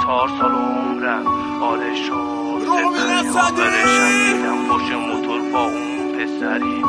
4 سال عمرم آره شد سپری آخرشم دیدم پشت موتور با اون پسری.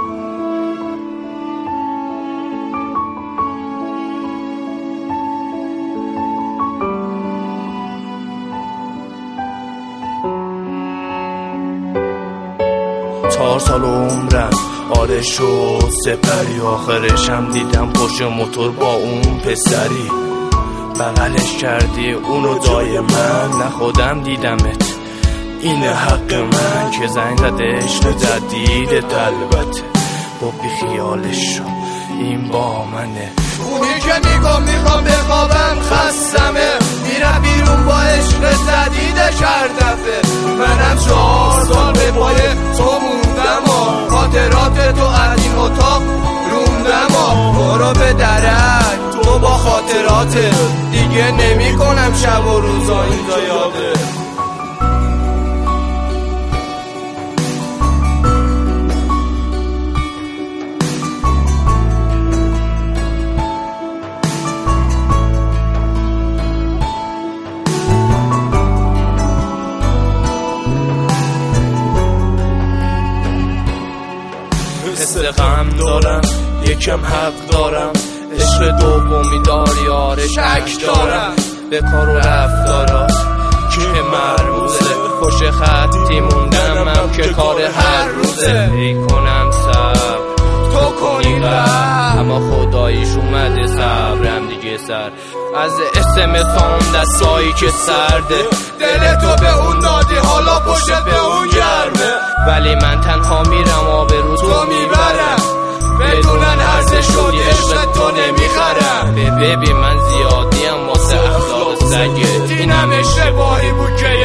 چهار سال عمرم آره شد سپری آخرشم دیدم پشت موتور با اون پسری. بغلش کردی اونو دای من نه خودم دیدمت این حق من که زنگ زده عشق جدیدت البته با بی خیالش شو این با منه. اونی که میخوام بخوابم خستمه میرم بیرون با عشق جدیدش هر دفعه. منم 4 سال به پای تو موندم و خاطرات تو از این اتاق روندم و برو به درک تو با خاطرات دیگه نمی کنم شب و روزا اینجا یاده. حس غم دارم یکم حق دارم عشق دومی داری آره شک دارم به کار و رفتارات که مرموزه پشت خطی موندم هم که کار هر روزه. ای کنم صبر تو کنی غم اما خداییش اومده صبرم دیگه سر از اسم تام دستایی که سرده دل تو به اون دادی حالا پشت به اون گرمه ولی من تنها میرم آبرو تو میبرم بدونن هرزش شدی عشق تو نمیخرم. ببین من زیادیم واسه اخلاق سگه اینم اشتباهی بود که